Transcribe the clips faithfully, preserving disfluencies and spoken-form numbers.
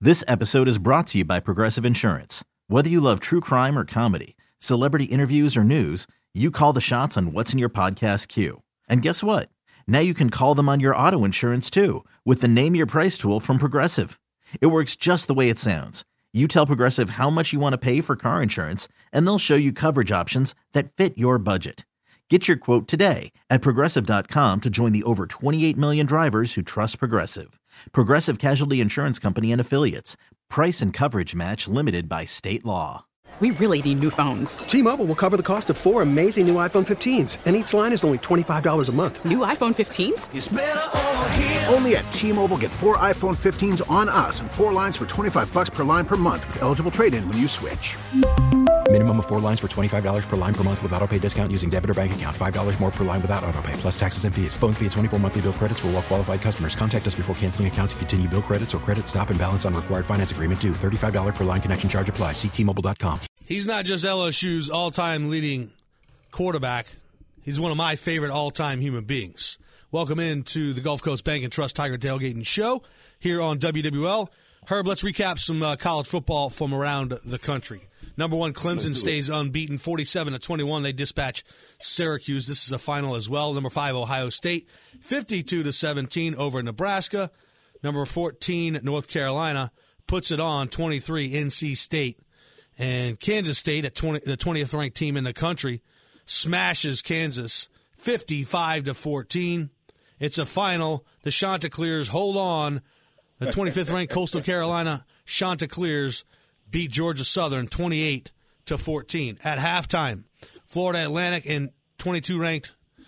This episode is brought to you by Progressive Insurance. Whether you love true crime or comedy, celebrity interviews or news, you call the shots on what's in your podcast queue. And guess what? Now you can call them on your auto insurance too with the Name Your Price tool from Progressive. It works just the way it sounds. You tell Progressive how much you want to pay for car insurance, and they'll show you coverage options that fit your budget. Get your quote today at Progressive dot com to join the over twenty-eight million drivers who trust Progressive. Progressive Casualty Insurance Company and Affiliates. Price and coverage match limited by state law. We really need new phones. T-Mobile will cover the cost of four amazing new iPhone fifteens, and each line is only twenty-five dollars a month. New iPhone fifteens? It's better over here. Only at T-Mobile, get four iPhone fifteens on us and four lines for twenty-five bucks per line per month with eligible trade-in when you switch. Minimum of four lines for twenty-five dollars per line per month with autopay discount using debit or bank account. five dollars more per line without autopay, plus taxes and fees. Phone fee at twenty-four monthly bill credits for well-qualified customers. Contact us before canceling account to continue bill credits or credit stop and balance on required finance agreement due. thirty-five dollars per line connection charge applies. See T Mobile dot com. He's not just L S U's all-time leading quarterback. He's one of my favorite all-time human beings. Welcome into the Gulf Coast Bank and Trust Tiger Tailgating Show here on W W L. Herb, let's recap some uh, college football from around the country. Number one, Clemson stays unbeaten, forty-seven to twenty-one. They dispatch Syracuse. This is a final as well. Number five, Ohio State, fifty-two to seventeen over Nebraska. Number fourteen, North Carolina, puts it on twenty-three, N C State. And Kansas State, at twenty, the twentieth ranked team in the country, smashes Kansas fifty-five to fourteen. It's a final. The Chanticleers hold on. The twenty-fifth ranked Coastal Carolina Chanticleers beat Georgia Southern twenty-eight to fourteen. At halftime, Florida Atlantic and twenty-two ranked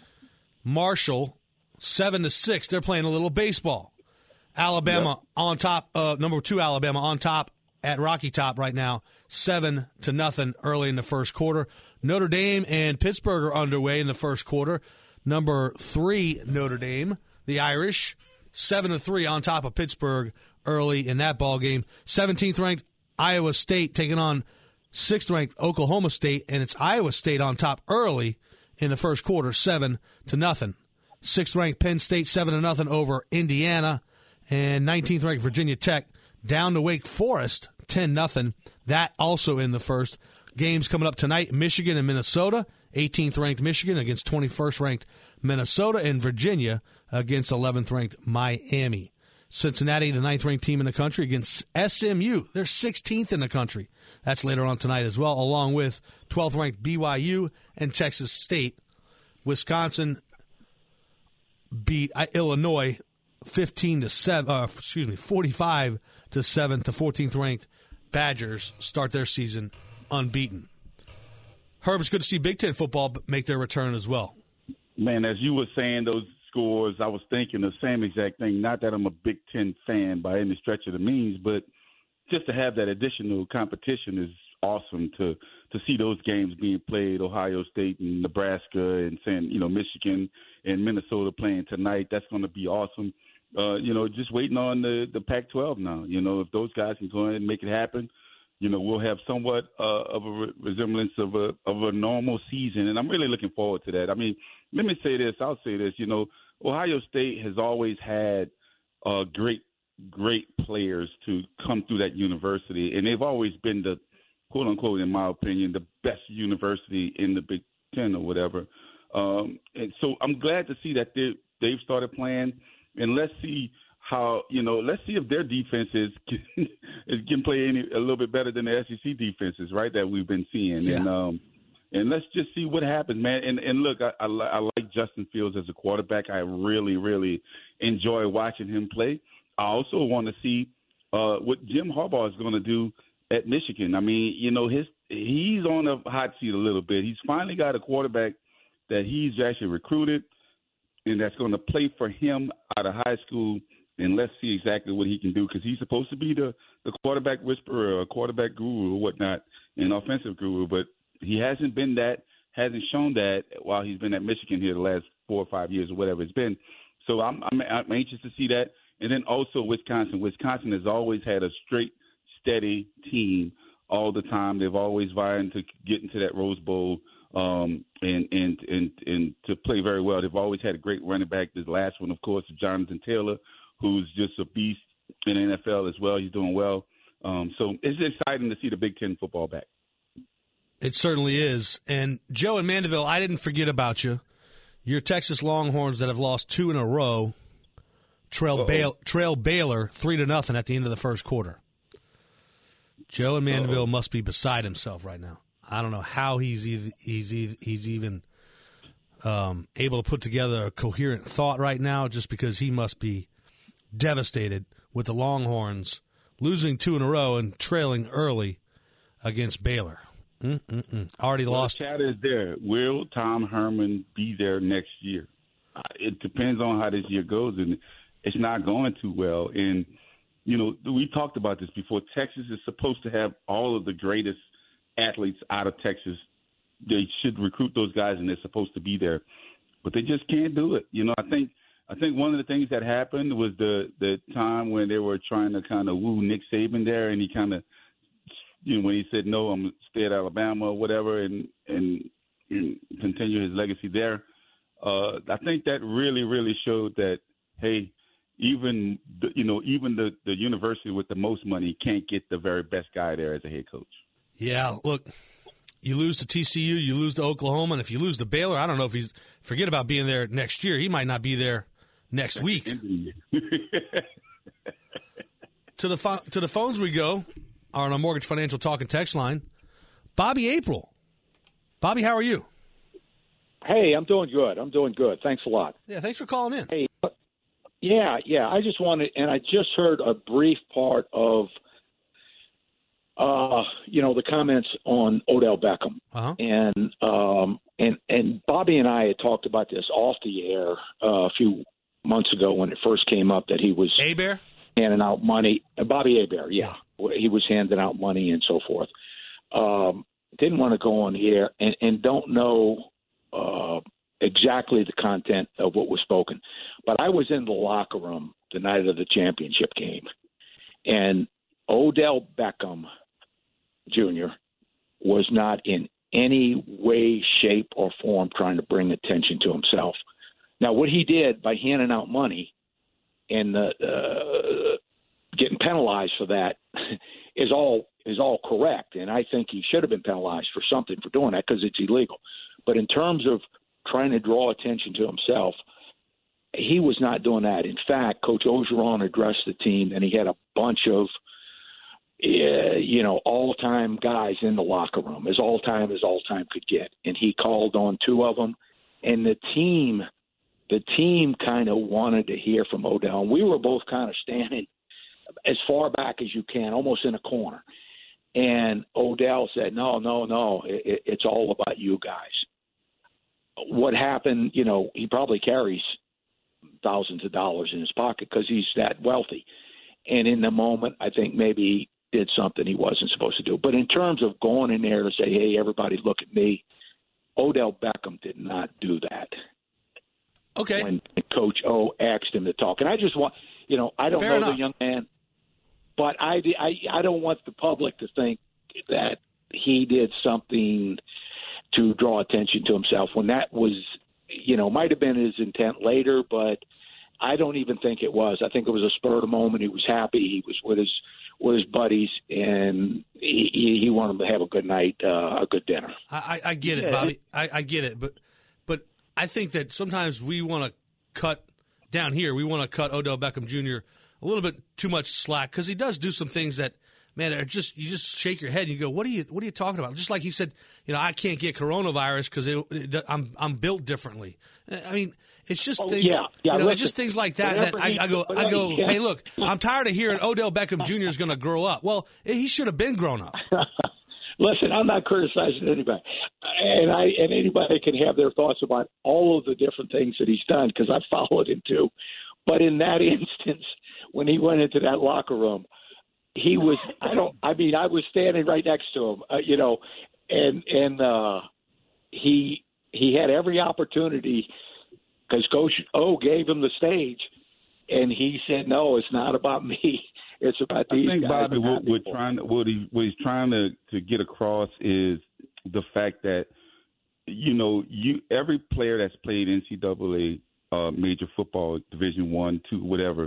Marshall seven to six. They're playing a little baseball. Alabama yep. on top, uh, number two Alabama on top at Rocky Top right now, seven to nothing early in the first quarter. Notre Dame and Pittsburgh are underway in the first quarter. Number three Notre Dame, the Irish, seven to three on top of Pittsburgh early in that ball game. seventeenth ranked Iowa State taking on sixth ranked Oklahoma State, and it's Iowa State on top early in the first quarter, seven to nothing. sixth ranked Penn State, seven to nothing over Indiana, and nineteenth ranked Virginia Tech down to Wake Forest, ten nothing. That also in the first. Games coming up tonight, Michigan and Minnesota. eighteenth ranked Michigan against twenty-first ranked Minnesota, and Virginia against eleventh ranked Miami. Cincinnati, the ninth ranked team in the country, against S M U. They're sixteenth in the country. That's later on tonight as well, along with twelfth ranked B Y U and Texas State. Wisconsin beat Illinois fifteen to seven. Uh, excuse me, forty-five to seven. To fourteenth ranked Badgers start their season unbeaten. Herb, it's good to see Big Ten football make their return as well. Man, as you were saying those scores, I was thinking the same exact thing. Not that I'm a Big Ten fan by any stretch of the means, but just to have that additional competition is awesome. To to see those games being played, Ohio State and Nebraska and saying, you know, Michigan and Minnesota playing tonight, that's going to be awesome. Uh, you know, just waiting on the, the Pac twelve now. You know, if those guys can go ahead and make it happen, you know, we'll have somewhat uh, of a re- resemblance of a of a normal season, and I'm really looking forward to that. I mean, let me say this. I'll say this. You know, Ohio State has always had uh, great, great players to come through that university, and they've always been the, quote unquote, in my opinion, the best university in the Big Ten or whatever. Um, and so I'm glad to see that they they've started playing. And let's see how, you know, let's see if their defenses can, can play any a little bit better than the S E C defenses, right, that we've been seeing. Yeah. And um, and let's just see what happens, man. And and look, I, I, I like Justin Fields as a quarterback. I really, really enjoy watching him play. I also want to see uh, what Jim Harbaugh is going to do at Michigan. I mean, you know, his he's on a hot seat a little bit. He's finally got a quarterback that he's actually recruited and that's going to play for him out of high school, and let's see exactly what he can do, because he's supposed to be the, the quarterback whisperer, a quarterback guru or whatnot, an offensive guru, but he hasn't been that, hasn't shown that while he's been at Michigan here the last four or five years or whatever it's been. So I'm, I'm, I'm anxious to see that. And then also Wisconsin. Wisconsin has always had a straight, steady team all the time. They've always vying to get into that Rose Bowl um, and, and and and to play very well. They've always had a great running back. This last one, of course, is Jonathan Taylor, who's just a beast in the N F L as well. He's doing well. Um, so it's exciting to see the Big Ten football back. It certainly is. And Joe in Mandeville, I didn't forget about you. Your Texas Longhorns that have lost two in a row trail, Bail, trail Baylor three to nothing at the end of the first quarter. Joe in Mandeville Uh-oh. must be beside himself right now. I don't know how he's either, he's he's even um, able to put together a coherent thought right now, just because he must be devastated with the Longhorns losing two in a row and trailing early against Baylor. Mm-mm-mm. Already well, lost. The chat is there. Will Tom Herman be there next year? Uh, it depends on how this year goes, and it's not going too well. And, you know, we talked about this before. Texas is supposed to have all of the greatest athletes out of Texas. They should recruit those guys, and they're supposed to be there. But they just can't do it. You know, I think I think one of the things that happened was the, the time when they were trying to kind of woo Nick Saban there, and he kind of, you know, when he said, no, I'm going to stay at Alabama or whatever and, and, and continue his legacy there, uh, I think that really, really showed that, hey, even, the, you know, even the, the university with the most money can't get the very best guy there as a head coach. Yeah, look, you lose to T C U, you lose to Oklahoma, and if you lose to Baylor, I don't know if he's – forget about being there next year. He might not be there next week. to the fo- to the phones we go. On our Mortgage Financial Talk and Text line, Bobby April. Bobby, how are you? Hey, I'm doing good. I'm doing good. Thanks a lot. Yeah, thanks for calling in. Hey, yeah, yeah. I just wanted, and I just heard a brief part of, uh, you know, the comments on Odell Beckham, uh-huh. and um, and and Bobby and I had talked about this off the air uh, a few months ago when it first came up that he was Hebert handing out money. Uh, Bobby Hebert, yeah. He was handing out money and so forth. Um, didn't want to go on the air and, and don't know uh, exactly the content of what was spoken. But I was in the locker room the night of the championship game, and Odell Beckham Junior was not in any way, shape, or form trying to bring attention to himself. Now, what he did by handing out money and the uh, getting penalized for that is all is all correct, and I think he should have been penalized for something for doing that because it's illegal. But in terms of trying to draw attention to himself, he was not doing that. In fact, Coach Orgeron addressed the team, and he had a bunch of uh, you know all-time guys in the locker room, as all-time as all-time could get, and he called on two of them, and the team the team kind of wanted to hear from Odell, and we were both kind of standing as far back as you can, almost in a corner. And Odell said, no, no, no, it, it's all about you guys. What happened, you know, he probably carries thousands of dollars in his pocket because he's that wealthy. And in the moment, I think maybe he did something he wasn't supposed to do. But in terms of going in there to say, hey, everybody look at me, Odell Beckham did not do that. Okay. When Coach O asked him to talk. And I just want, you know, I don't Fair know enough. the young man. But I, I, I don't want the public to think that he did something to draw attention to himself when that was, you know, might have been his intent later, but I don't even think it was. I think it was a spur of the moment. He was happy. He was with his with his buddies, and he, he wanted to have a good night, uh, a good dinner. I, I get it, Yeah. Bobby. I, I get it, but but I think that sometimes we want to cut down here. We want to cut Odell Beckham Junior a little bit too much slack because he does do some things that, man, are just you just shake your head and you go, what are you what are you talking about? Just like he said, you know, I can't get coronavirus because I'm I'm built differently. I mean, it's just Oh, things, yeah, yeah, you know, listen, just things like that. That whenever I, he- I go, I whenever go, he- hey, look, I'm tired of hearing Odell Beckham Junior is going to grow up. Well, he should have been grown up. Listen, I'm not criticizing anybody, and I and anybody can have their thoughts about all of the different things that he's done because I followed him too. But in that instance, when he went into that locker room, he was I don't I mean I was standing right next to him, uh, you know, and and uh, he he had every opportunity because Coach O gave him the stage, and he said, "No, it's not about me." It's about these I think guys. Bobby, and what not we're people." trying, to, what he, what he's trying to, to get across is the fact that, you know, you every player that's played N C double A uh, major football, Division One, Two, whatever,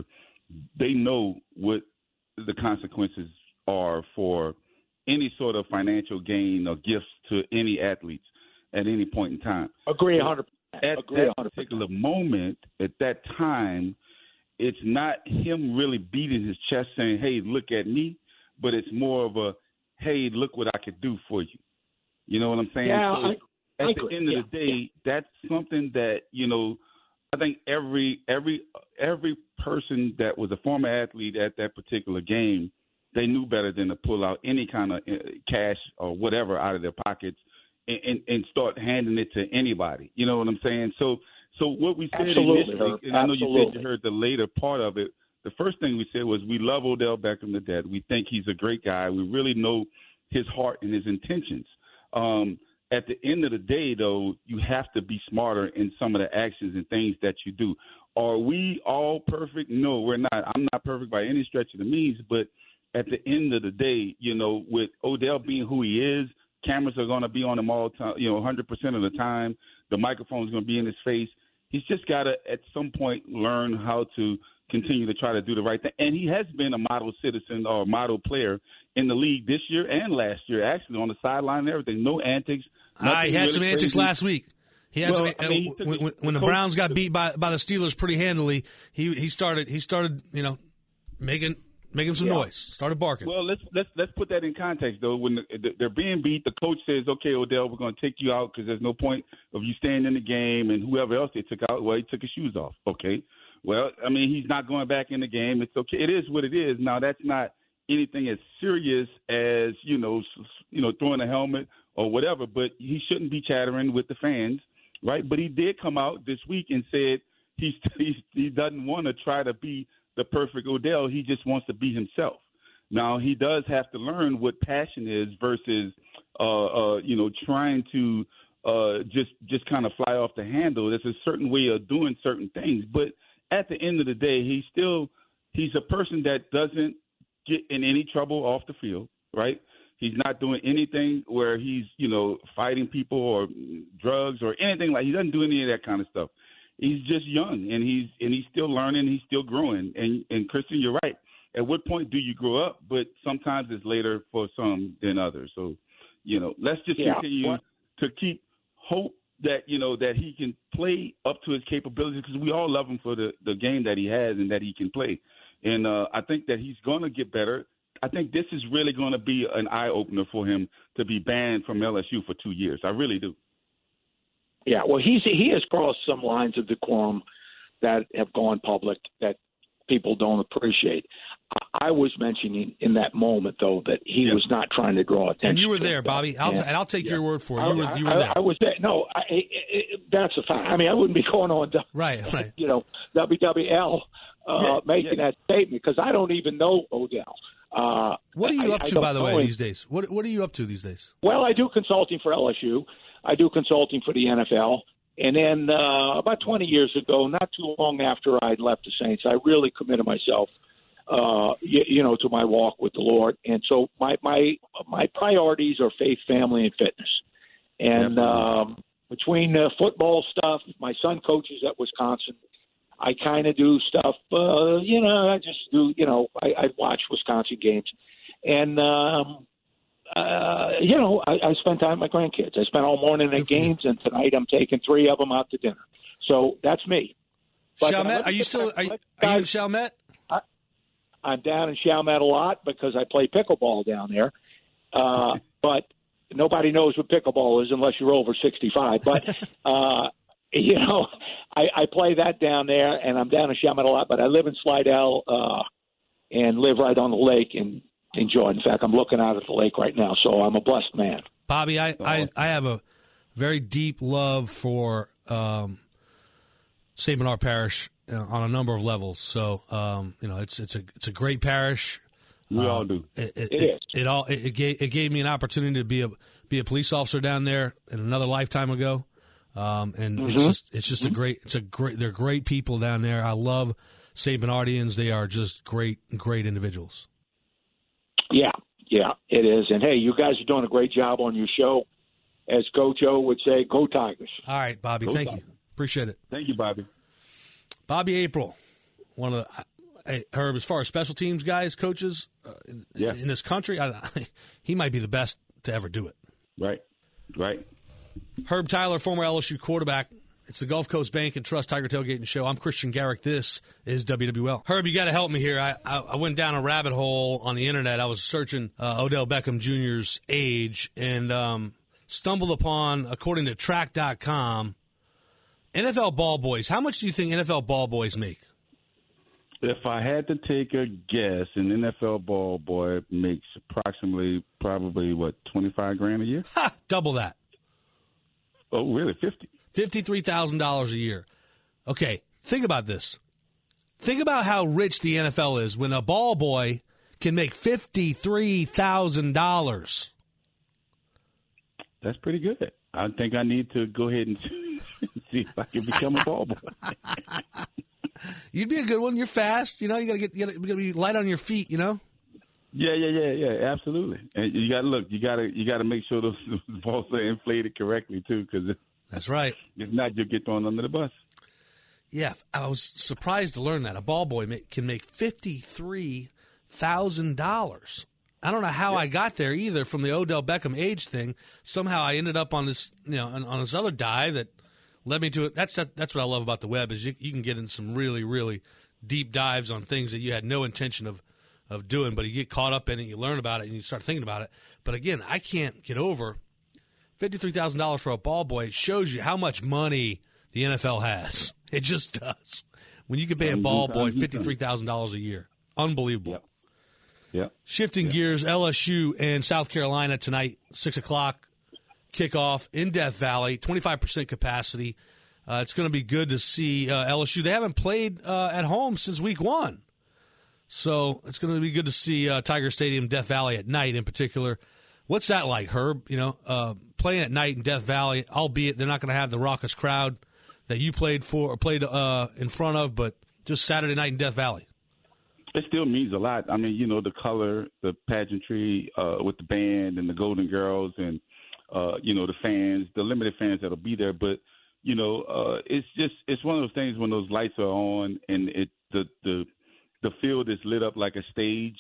they know what the consequences are for any sort of financial gain or gifts to any athletes at any point in time. Agree one hundred percent. At Agree that one hundred percent. particular moment, at that time, it's not him really beating his chest saying, hey, look at me, but it's more of a, hey, look what I could do for you. You know what I'm saying? Yeah, so I, at I the agree. end of yeah, the day, yeah. that's something that, you know, I think every every every person that was a former athlete at that particular game, they knew better than to pull out any kind of cash or whatever out of their pockets and, and, and start handing it to anybody. You know what I'm saying? So so what we said Absolutely, initially, Herb. and I know Absolutely. you said you heard the later part of it, the first thing we said was we love Odell Beckham to death. We think he's a great guy. We really know his heart and his intentions. Um, at the end of the day, though, you have to be smarter in some of the actions and things that you do. Are we all perfect? No, we're not. I'm not perfect by any stretch of the means, but at the end of the day, you know, with Odell being who he is, cameras are going to be on him all time, you know, one hundred percent of the time. The microphone's going to be in his face. He's just got to, at some point, learn how to continue to try to do the right thing. And he has been a model citizen or model player in the league this year and last year, actually, on the sideline and everything. No antics. Uh, he had really some antics crazy. last week. He had Well, some, I mean, uh, when, when, when the Browns got beat by by the Steelers pretty handily, he he started he started you know making making some Yeah. noise, started barking. Well, let's let's let's put that in context, though. When the, they're being beat, the coach says, "Okay, Odell, we're going to take you out because there's no point of you staying in the game." And whoever else they took out, well, he took his shoes off. Okay, well, I mean, he's not going back in the game. It's okay. It is what it is. Now, that's not anything as serious as you know, you know, throwing a helmet or whatever. But he shouldn't be chattering with the fans, right? But he did come out this week and said he's, he's he doesn't want to try to be the perfect Odell. He just wants to be himself. Now, he does have to learn what passion is versus, uh, uh, you know, trying to uh, just just kind of fly off the handle. There's a certain way of doing certain things. But at the end of the day, he's still he's a person that doesn't get in any trouble off the field, right? He's not doing anything where he's, you know, fighting people or drugs or anything like. He doesn't do any of that kind of stuff. He's just young, and he's and he's still learning. He's still growing. And and Christian, you're right. At what point do you grow up? But sometimes it's later for some than others. So, you know, let's just Yeah. continue What? to keep hope that, you know, that he can play up to his capabilities, because we all love him for the, the game that he has and that he can play. And uh, I think that he's going to get better. I think this is really going to be an eye-opener for him to be banned from L S U for two years. I really do. Yeah, well, he's he has crossed some lines of decorum that have gone public that people don't appreciate. I, I was mentioning in that moment, though, that he Yeah. was not trying to draw attention. and you were to there, it. Bobby. I'll Yeah. t- and I'll take Yeah. your word for it. You I, were you were I, there. I was there. No, I, it, it, that's a fact. I mean, I wouldn't be going on, to, Right, right. you know, W W L uh, Yeah, making yeah. that statement, because I don't even know Odell. Uh, What are you I- up I to, don't by the know way, him. these days? What What are you up to these days? Well, I do consulting for L S U. I do consulting for the N F L. And then uh, about twenty years ago, not too long after I'd left the Saints, I really committed myself, uh, you, you know, to my walk with the Lord. And so my my my priorities are faith, family, and fitness. And um, between uh, football stuff, my son coaches at Wisconsin. I kind of do stuff, uh, you know, I just do, you know, I, I watch Wisconsin games. And, um, uh, you know, I, I spend time with my grandkids. I spent all morning at games, and tonight I'm taking three of them out to dinner. So that's me. But, uh, Chalmette, let me are you get still back- are you, let- are you in guys, Chalmette? I'm down in Chalmette a lot because I play pickleball down there. Uh, but nobody knows what pickleball is unless you're over sixty-five. But, uh, you know, I, I play that down there, and I'm down in Chalmette a lot. But I live in Slidell uh, and live right on the lake and enjoy. In fact, I'm looking out at the lake right now, so I'm a blessed man. Bobby, I, I, I have a very deep love for um, Saint Bernard Parish uh, on a number of levels. So, um, you know, it's it's a it's a great parish. We Um, all do. It, it, It is. It, all it, it gave it gave me an opportunity to be a be a police officer down there in another lifetime ago. Um, and it's just it's just a great it's a great they're great people down there. I love Saint Bernardians. They are just great great individuals. Yeah, yeah, it is. And, hey, you guys are doing a great job on your show. As Coach O would say, go Tigers. All right, Bobby. Go Thank Tigers. you. Appreciate it. Thank you, Bobby. Bobby April, one of the, hey, Herb, as far as special teams guys, coaches uh, in, yeah. in this country, I, he might be the best to ever do it. Right, right. Herb Tyler, former L S U quarterback. It's the Gulf Coast Bank and Trust Tiger Tailgating Show. I'm Christian Garrick. This is W W L. Herb, you got to help me here. I, I, I went down a rabbit hole on the internet. I was searching uh, Odell Beckham Junior's age and um, stumbled upon, according to track dot com, N F L ball boys. How much do you think N F L ball boys make? If I had to take a guess, an N F L ball boy makes approximately, probably, what, twenty-five grand a year? Ha! Double that. Oh, really? fifty? fifty-three thousand dollars a year. Okay, think about this. Think about how rich the N F L is when a ball boy can make fifty-three thousand dollars. That's pretty good. I think I need to go ahead and see if I can become a ball boy. You'd be a good one. You're fast. You know, you got to get you got to be light on your feet, you know? Yeah, yeah, yeah, yeah, absolutely. And you got to look, you got to you got to make sure those, those balls are inflated correctly too, because that's right. If not, you'll get thrown under the bus. Yeah, I was surprised to learn that a ball boy make, can make fifty-three thousand dollars. I don't know how yeah. I got there either from the Odell Beckham age thing. Somehow I ended up on this, you know, on, on this other dive that led me to it. That's that, that's what I love about the web is you, you can get in some really, really deep dives on things that you had no intention of, of doing, but you get caught up in it, you learn about it, and you start thinking about it. But again, I can't get over fifty-three thousand dollars for a ball boy. It shows you how much money the N F L has. It just does. When you can pay a ball boy fifty-three thousand dollars a year. Unbelievable. Yep. Yep. Shifting yep. gears, L S U and South Carolina tonight, six o'clock kickoff in Death Valley, twenty-five percent capacity. Uh, it's going to be good to see uh, L S U. They haven't played uh, at home since week one. So it's going to be good to see uh, Tiger Stadium, Death Valley at night in particular. What's that like, Herb? You know, uh, playing at night in Death Valley, albeit they're not going to have the raucous crowd that you played for or played uh, in front of, but just Saturday night in Death Valley. It still means a lot. I mean, you know, the color, the pageantry uh, with the band and the Golden Girls and, uh, you know, the fans, the limited fans that'll be there. But, you know, uh, it's just it's one of those things when those lights are on and it the the, the field is lit up like a stage,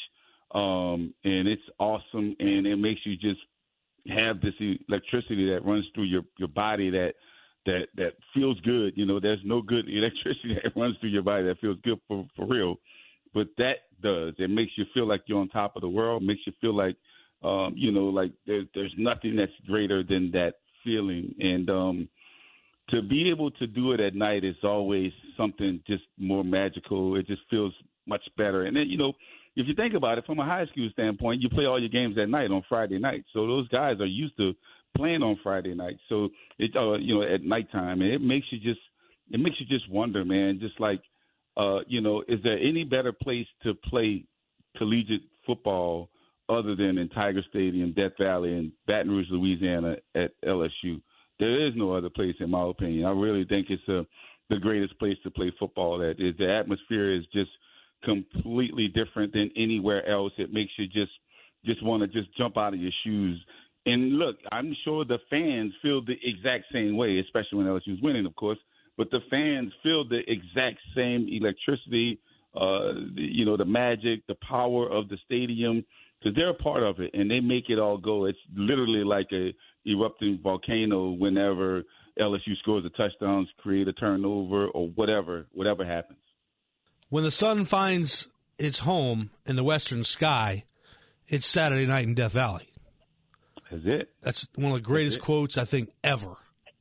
um, and it's awesome, and it makes you just have this electricity that runs through your, your body that, that that feels good. You know, there's no good electricity that runs through your body that feels good for, for real. But that does. It makes you feel like you're on top of the world, makes you feel like, um, you know, like there, there's nothing that's greater than that feeling. And um, to be able to do it at night is always something just more magical. It just feels much better. And then, you know, if you think about it from a high school standpoint, you play all your games at night on Friday night. So those guys are used to playing on Friday night. So, it, uh, you know, at nighttime, and it makes you just, it makes you just wonder, man, just like, Uh, you know, is there any better place to play collegiate football other than in Tiger Stadium, Death Valley, and Baton Rouge, Louisiana at L S U? There is no other place, in my opinion. I really think it's a, the greatest place to play football. That is, the atmosphere is just completely different than anywhere else. It makes you just just want to just jump out of your shoes. And look, I'm sure the fans feel the exact same way, especially when L S U is winning, of course. But the fans feel the exact same electricity, uh, the, you know, the magic, the power of the stadium, because they're a part of it, and they make it all go. It's literally like a erupting volcano whenever L S U scores a touchdown, create a turnover, or whatever, whatever happens. When the sun finds its home in the western sky, it's Saturday night in Death Valley. That's it. That's one of the greatest quotes, I think, ever.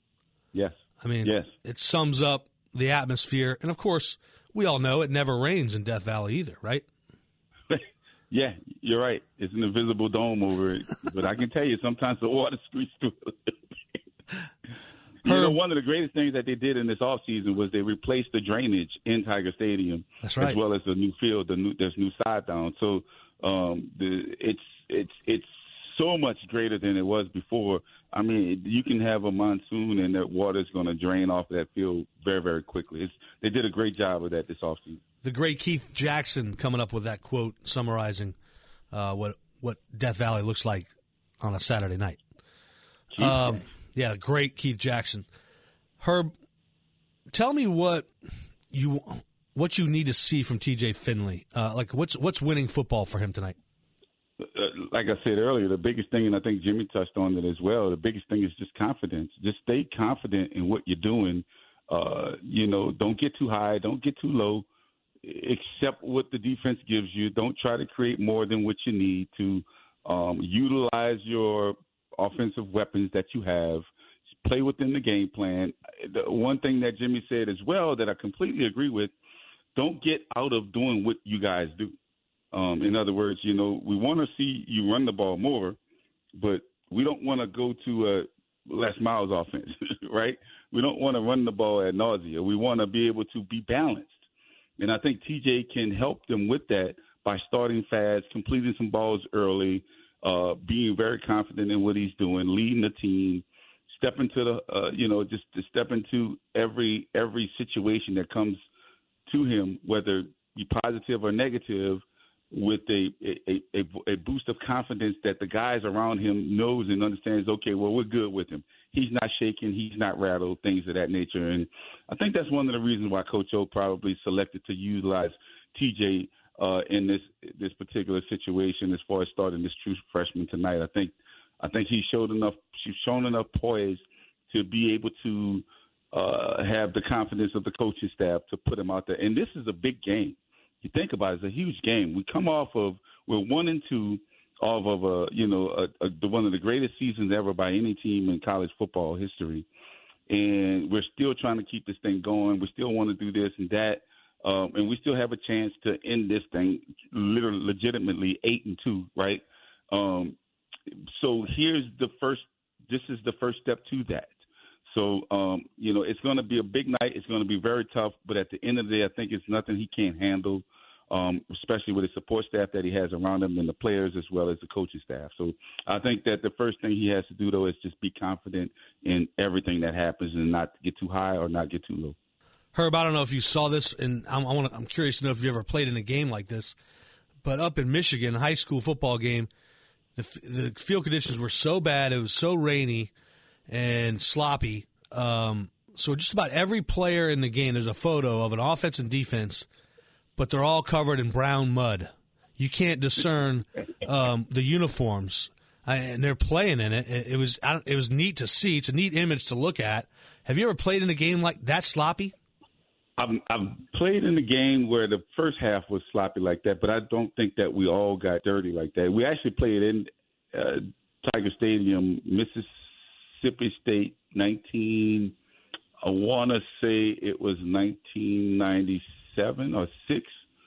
Yes. I mean, yes. It sums up the atmosphere. And, of course, we all know it never rains in Death Valley either, right? Yeah, you're right. It's an invisible dome over it. But I can tell you, sometimes the water squeaks through it. You know, one of the greatest things that they did in this offseason was they replaced the drainage in Tiger Stadium. That's right. As well as the new field. The new, there's new side down. So um, the, it's it's it's so much greater than it was before. I mean, you can have a monsoon and that water is going to drain off of that field very, very quickly. It's, they did a great job of that this offseason. The great Keith Jackson coming up with that quote summarizing uh, what what Death Valley looks like on a Saturday night. Um, yeah, great Keith Jackson. Herb, tell me what you what you need to see from T J Finley? Uh, like, what's what's winning football for him tonight? Uh, like I said earlier, the biggest thing, and I think Jimmy touched on it as well, the biggest thing is just confidence. Just stay confident in what you're doing. Uh, you know, don't get too high, don't get too low. Accept what the defense gives you. Don't try to create more than what you need to. Um, utilize your offensive weapons that you have. Play within the game plan. The one thing that Jimmy said as well that I completely agree with, don't get out of doing what you guys do. Um, in other words, you know, we want to see you run the ball more, but we don't want to go to a Les Miles offense, right? We don't want to run the ball ad nauseum. We want to be able to be balanced. And I think T J can help them with that by starting fast, completing some balls early, uh, being very confident in what he's doing, leading the team, step into the, uh, you know, just to step into every every situation that comes to him, whether be positive or negative, with a, a, a, a boost of confidence that the guys around him knows and understands, okay, well, we're good with him. He's not shaking. He's not rattled, things of that nature. And I think that's one of the reasons why Coach O probably selected to utilize T J uh, in this this particular situation as far as starting this true freshman tonight. I think I think he showed enough, she's shown enough poise to be able to uh, have the confidence of the coaching staff to put him out there. And this is a big game. You think about it, it's a huge game. We come off of, we're one and two off of, a, you know, a, a, the, one of the greatest seasons ever by any team in college football history. And we're still trying to keep this thing going. We still want to do this and that. Um, and we still have a chance to end this thing literally, legitimately eight and two, right? Um, so here's the first, this is the first step to that. So, um, you know, it's going to be a big night. It's going to be very tough. But at the end of the day, I think it's nothing he can't handle, um, especially with the support staff that he has around him and the players as well as the coaching staff. So I think that the first thing he has to do, though, is just be confident in everything that happens and not get too high or not get too low. Herb, I don't know if you saw this, and I'm, I wanna, I'm curious to know if you ever played in a game like this. But up in Michigan, a high school football game, the, the field conditions were so bad, it was so rainy and sloppy. Um, so just about every player in the game, there's a photo of an offense and defense, but they're all covered in brown mud. You can't discern um, the uniforms, I, and they're playing in it. It, it was I, it was neat to see. It's a neat image to look at. Have you ever played in a game like that sloppy? I've, I've played in a game where the first half was sloppy like that, but I don't think that we all got dirty like that. We actually played in uh, Tiger Stadium, Mississippi State, nineteen. I want to say it was nineteen ninety-seven or six.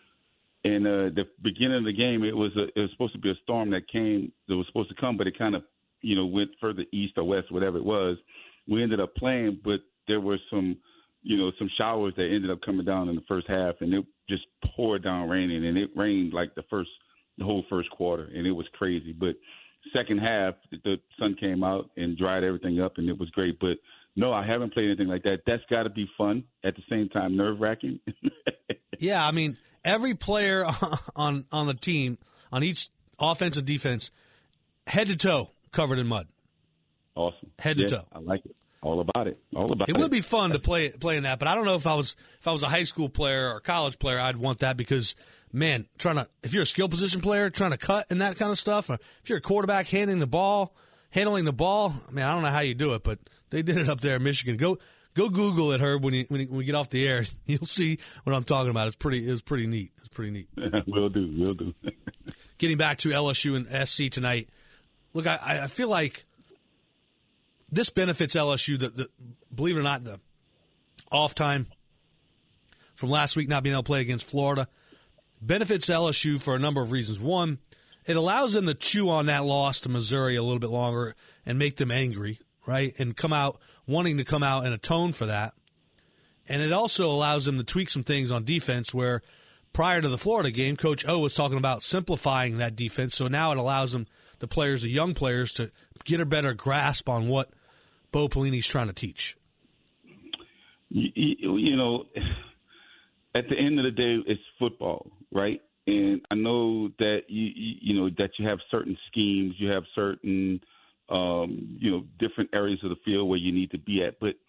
And uh, the beginning of the game, it was a, it was supposed to be a storm that came that was supposed to come, but it kind of you know went further east or west, whatever it was. We ended up playing, but there were some you know some showers that ended up coming down in the first half, and it just poured down raining, and it rained like the first the whole first quarter, and it was crazy. But second half, the sun came out and dried everything up, and it was great. But no, I haven't played anything like that. That's got to be fun. At the same time, nerve-wracking. Yeah, I mean, every player on on the team, on each offense and defense, head to toe covered in mud. Awesome. Head yeah, to toe. I like it. All about it. All about it. It would be fun to play play in that, but I don't know if I was if I was a high school player or a college player, I'd want that because, man, trying to if you're a skill position player, trying to cut and that kind of stuff, or if you're a quarterback handling the ball, handling the ball, I mean, I don't know how you do it, but they did it up there in Michigan. Go go Google it, Herb, when you when, you, when we get off the air. You'll see what I'm talking about. It's pretty it's pretty neat. It's pretty neat. Will do. Will do. Getting back to L S U and S C tonight, look, I, I feel like this benefits L S U. The, the, believe it or not, the off time from last week not being able to play against Florida benefits L S U for a number of reasons. One, it allows them to chew on that loss to Missouri a little bit longer and make them angry, right, and come out wanting to come out and atone for that. And it also allows them to tweak some things on defense where prior to the Florida game, Coach O was talking about simplifying that defense. So now it allows them, the players, the young players, to get a better grasp on what Bo Pelini's trying to teach. You, you know, at the end of the day, it's football, right? And I know that you, you know that you have certain schemes, you have certain, um, you know, different areas of the field where you need to be at. But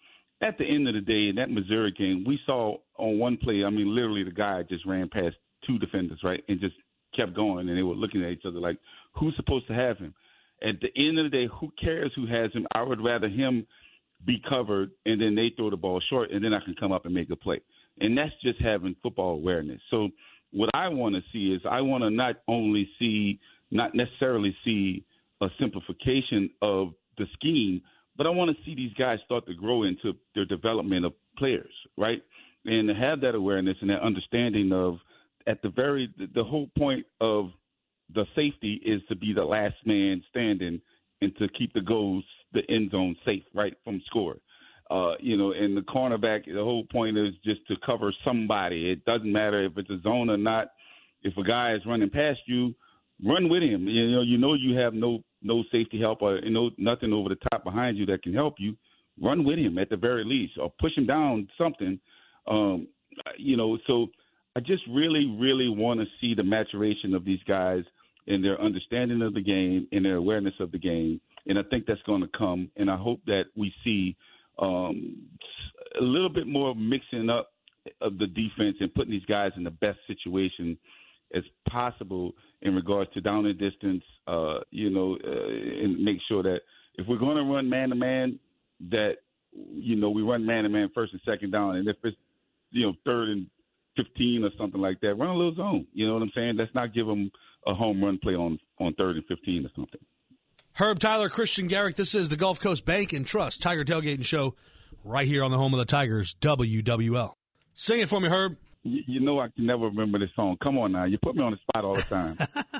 at the end of the day, in that Missouri game, we saw on one play, I mean, literally the guy just ran past two defenders, right, and just kept going, and they were looking at each other like, who's supposed to have him? At the end of the day, who cares who has him? I would rather him be covered, and then they throw the ball short, and then I can come up and make a play. And that's just having football awareness. So what I want to see is I want to not only see, not necessarily see a simplification of the scheme, but I want to see these guys start to grow into their development of players, right? And to have that awareness and that understanding of, at the very, the whole point of the safety is to be the last man standing and to keep the goals, the end zone safe, right, from score. Uh, you know, and the cornerback, the whole point is just to cover somebody. It doesn't matter if it's a zone or not. If a guy is running past you, run with him. You know, you know you have no no safety help or you know nothing over the top behind you that can help you. Run with him at the very least, or push him down something. Um, you know, so I just really, really want to see the maturation of these guys and their understanding of the game and their awareness of the game. And I think that's going to come. And I hope that we see um, a little bit more mixing up of the defense and putting these guys in the best situation as possible in regards to down and distance, uh, you know, uh, and make sure that if we're going to run man-to-man, that, you know, we run man-to-man first and second down. And if it's, you know, third and fifteen or something like that, run a little zone. You know what I'm saying? Let's not give them a home run play on, on third and fifteen or something. Herb Tyler, Christian Garrick, this is the Gulf Coast Bank and Trust Tiger Tailgating Show right here on the home of the Tigers, W W L. Sing it for me, Herb. You, you know I can never remember this song. Come on now. You put me on the spot all the time.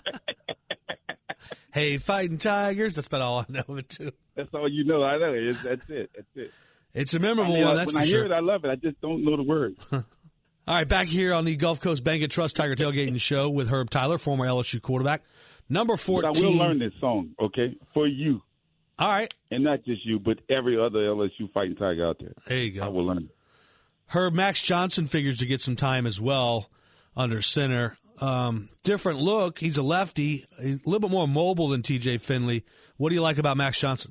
Hey, fighting Tigers. That's about all I know of it, too. That's all you know. I know. It's, that's it. That's it. It's a memorable I mean, one, that's when for I sure. hear it, I love it. I just don't know the words. All right, back here on the Gulf Coast Bank and Trust Tiger Tailgating Show with Herb Tyler, former L S U quarterback. Number fourteen. But I will learn this song, okay, for you. All right. And not just you, but every other L S U fighting Tiger out there. There you go. I will learn it. Herb, Max Johnson figures to get some time as well under center. Um, different look. He's a lefty, a little bit more mobile than T J Finley. What do you like about Max Johnson?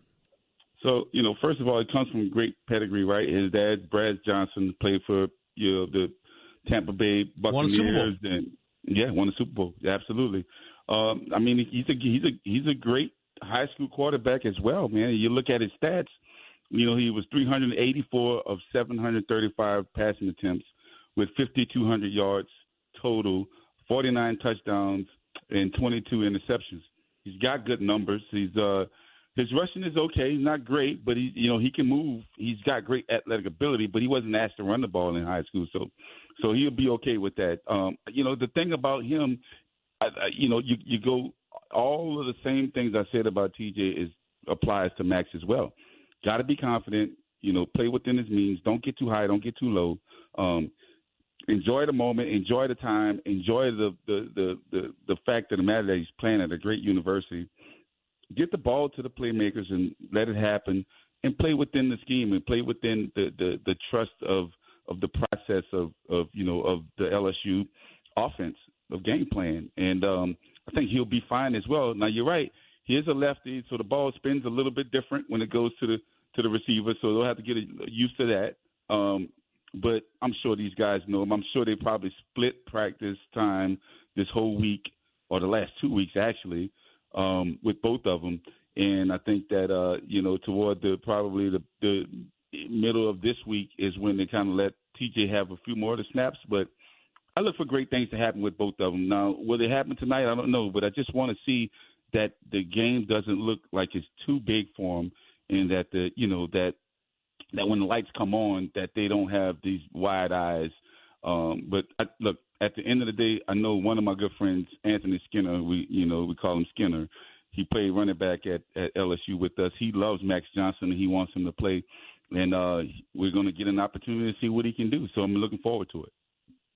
So, you know, first of all, it comes from great pedigree, right? His dad, Brad Johnson, played for, you know, the Tampa Bay Buccaneers. Won a Super Bowl. And, yeah, won a Super Bowl. Yeah, absolutely. Um, I mean, he's a he's a he's a great high school quarterback as well, man. You look at his stats. You know, he was three hundred eighty-four of seven hundred thirty-five passing attempts with fifty-two hundred yards total, forty-nine touchdowns, and twenty-two interceptions. He's got good numbers. He's uh, his rushing is okay. He's not great, but he you know he can move. He's got great athletic ability, but he wasn't asked to run the ball in high school, so so he'll be okay with that. Um, you know, the thing about him. I, I, you know, you, you go all of the same things I said about T J is applies to Max as well. Got to be confident, you know, play within his means. Don't get too high, don't get too low. Um, enjoy the moment, enjoy the time, enjoy the the, the, the the fact of the matter that he's playing at a great university. Get the ball to the playmakers and let it happen, and play within the scheme and play within the, the, the trust of of the process of, of you know of the L S U offense. Of game plan, and um, I think he'll be fine as well. Now you're right; he is a lefty, so the ball spins a little bit different when it goes to the to the receiver. So they'll have to get used to that. Um, but I'm sure these guys know him. I'm sure they probably split practice time this whole week or the last two weeks actually um, with both of them. And I think that uh, you know toward the probably the, the middle of this week is when they kind of let T J have a few more of the snaps, but. I look for great things to happen with both of them. Now, will they happen tonight? I don't know, but I just want to see that the game doesn't look like it's too big for them, and that the you know that that when the lights come on, that they don't have these wide eyes. Um, but I, look, at the end of the day, I know one of my good friends, Anthony Skinner. We you know we call him Skinner. He played running back at, at L S U with us. He loves Max Johnson, and he wants him to play. And uh, we're going to get an opportunity to see what he can do. So I'm looking forward to it.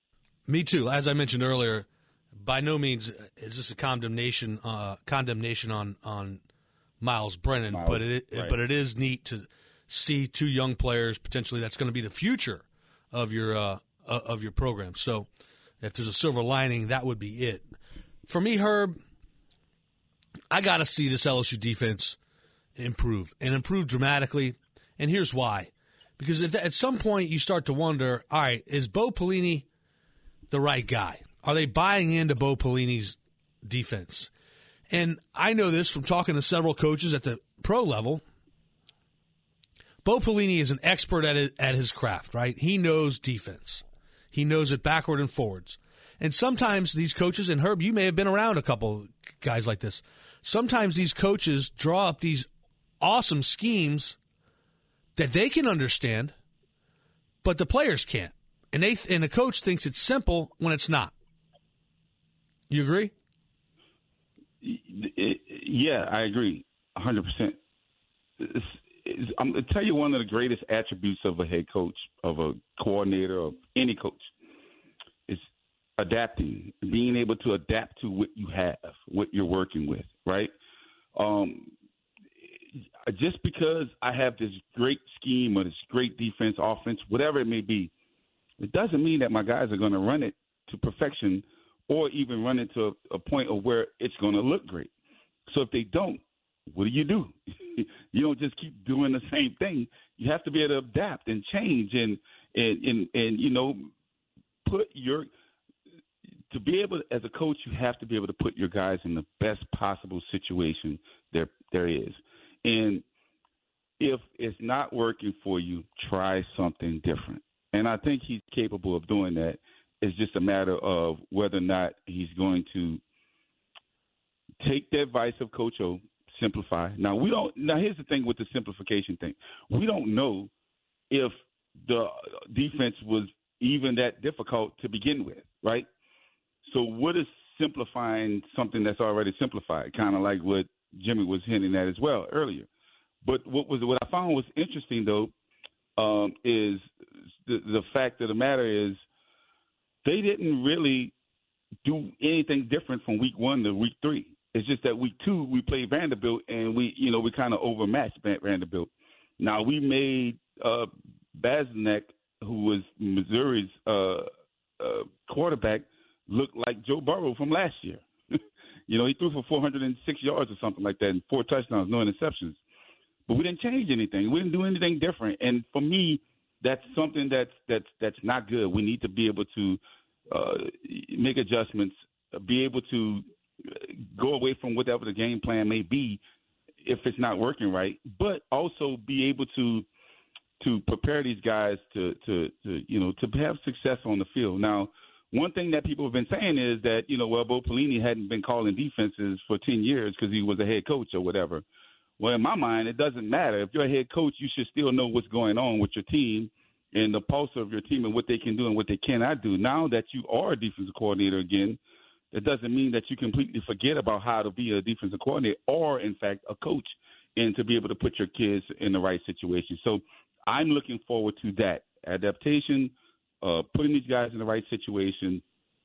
Me too. As I mentioned earlier, by no means is this a condemnation uh, condemnation on, on Miles Brennan, Miles, but it right. but it is neat to see two young players potentially that's going to be the future of your uh, of your program. So if there's a silver lining, that would be it. For me, Herb, I got to see this L S U defense improve and improve dramatically. And here's why. Because at, at some point you start to wonder, all right, is Bo Pelini the right guy? Are they buying into Bo Pelini's defense? And I know this from talking to several coaches at the pro level. Bo Pelini is an expert at it, at his craft, right? He knows defense. He knows it backward and forwards. And sometimes these coaches, and Herb, you may have been around a couple guys like this. Sometimes these coaches draw up these awesome schemes that they can understand, but the players can't. And they and the coach thinks it's simple when it's not. You agree? Yeah, I agree, one hundred percent. It's, it's, I'm going to tell you one of the greatest attributes of a head coach, of a coordinator, of any coach, is adapting, being able to adapt to what you have, what you're working with, right? Um, just because I have this great scheme or this great defense, offense, whatever it may be, it doesn't mean that my guys are going to run it to perfection or even run it to a, a point of where it's going to look great. So if they don't, what do you do? You don't just keep doing the same thing. You have to be able to adapt and change and, and, and, and you know, put your – to be able – as a coach, you have to be able to put your guys in the best possible situation there there is. And if it's not working for you, try something different. And I think he's capable of doing that. It's just a matter of whether or not he's going to take the advice of Coach O, simplify. Now, we don't. Now, here's the thing with the simplification thing. We don't know if the defense was even that difficult to begin with, right? So what is simplifying something that's already simplified? Kind of like what Jimmy was hinting at as well earlier. But what was what I found was interesting, though, um, is the, the fact of the matter is they didn't really do anything different from week one to week three. It's just that week two we played Vanderbilt and we, you know, we kind of overmatched Vanderbilt. Now we made uh, Basnek, who was Missouri's uh, uh, quarterback, look like Joe Burrow from last year. You know, he threw for four hundred six yards or something like that and four touchdowns, no interceptions. But we didn't change anything. We didn't do anything different. And for me, that's something that's that's that's not good. We need to be able to uh, make adjustments, be able to go away from whatever the game plan may be if it's not working right, but also be able to to prepare these guys to to, to you know to have success on the field. Now, one thing that people have been saying is that, you know, well, Bo Pelini hadn't been calling defenses for ten years because he was a head coach or whatever. Well, in my mind, it doesn't matter. If you're a head coach, you should still know what's going on with your team and the pulse of your team and what they can do and what they cannot do. Now that you are a defensive coordinator again, it doesn't mean that you completely forget about how to be a defensive coordinator or, in fact, a coach, and to be able to put your kids in the right situation. So I'm looking forward to that adaptation, uh, putting these guys in the right situation.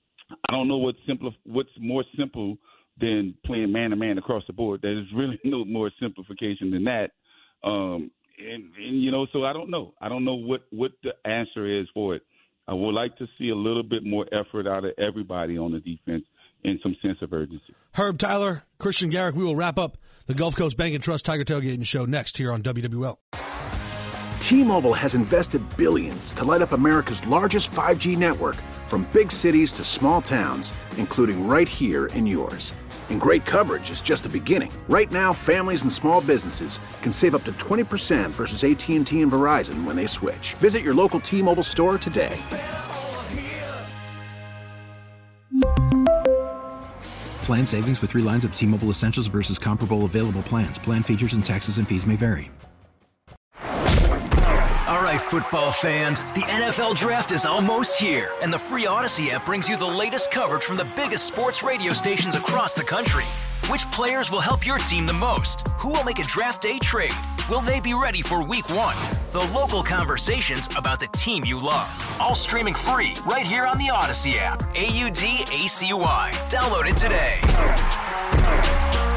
I don't know what's simple, what's more simple than playing man-to-man across the board. There's really no more simplification than that. Um, and, and, you know, so I don't know. I don't know what, what the answer is for it. I would like to see a little bit more effort out of everybody on the defense and some sense of urgency. Herb Tyler, Christian Garrick, we will wrap up the Gulf Coast Bank and Trust Tiger Tailgating Show next here on W W L. T-Mobile has invested billions to light up America's largest five G network, from big cities to small towns, including right here in yours. And great coverage is just the beginning. Right now, families and small businesses can save up to twenty percent versus A T and T and Verizon when they switch. Visit your local T-Mobile store today. Plan savings with three lines of T-Mobile Essentials versus comparable available plans. Plan features and taxes and fees may vary. All right, football fans, the N F L Draft is almost here, and the free Odyssey app brings you the latest coverage from the biggest sports radio stations across the country. Which players will help your team the most? Who will make a draft day trade? Will they be ready for week one? The local conversations about the team you love. All streaming free right here on the Odyssey app. A U D A C Y. Download it today.